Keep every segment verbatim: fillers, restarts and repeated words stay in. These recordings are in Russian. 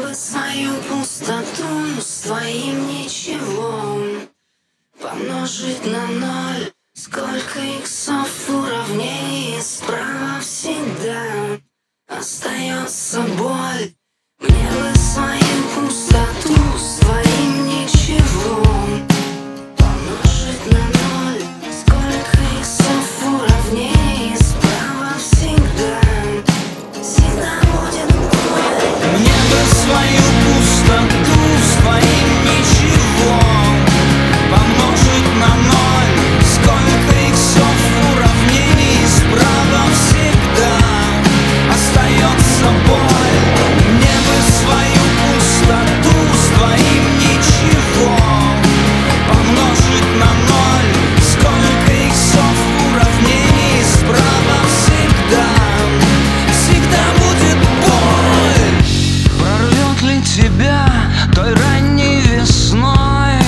бы свою пустоту с твоим ничего помножить на ноль. Сколько иксов уравнений справа всегда остается боль. Мне бы свою пустоту с твоим ничего помножить на ноль. Сколько иксов уравнений справа всегда всегда будет боль. Мне бы свою пустоту с твоим ничего помножить на ноль. Сколько иксов уравнений справа всегда остается боль. Мне бы свою пустоту с твоим ничего помножить на ноль. Сколько иксов уравнений справа всегда всегда будет боль. Прорвет ли тебя той ранней весной,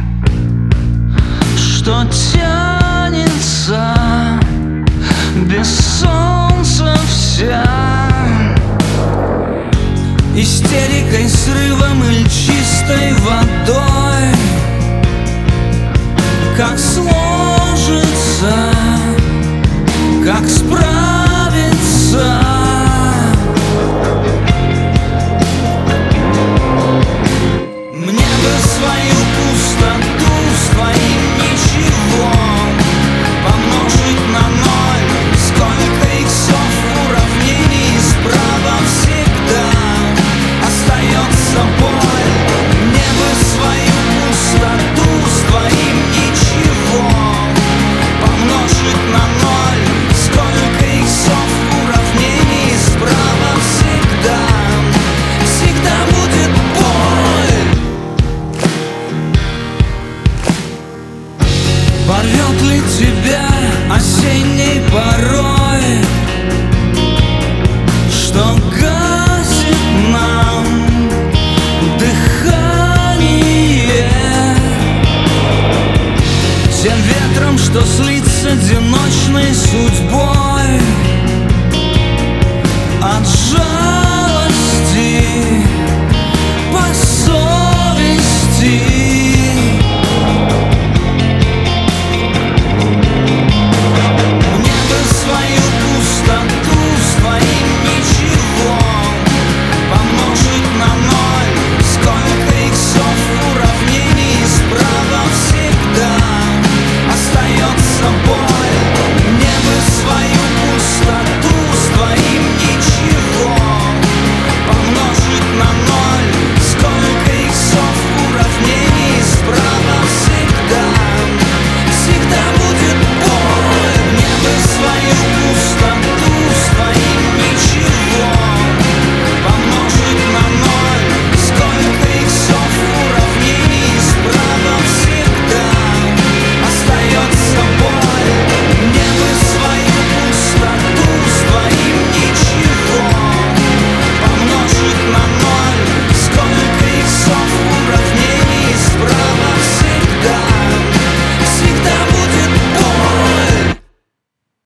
что тянется без солнца вся, истерикой, срывом или чистой водой? Как сложится, как справится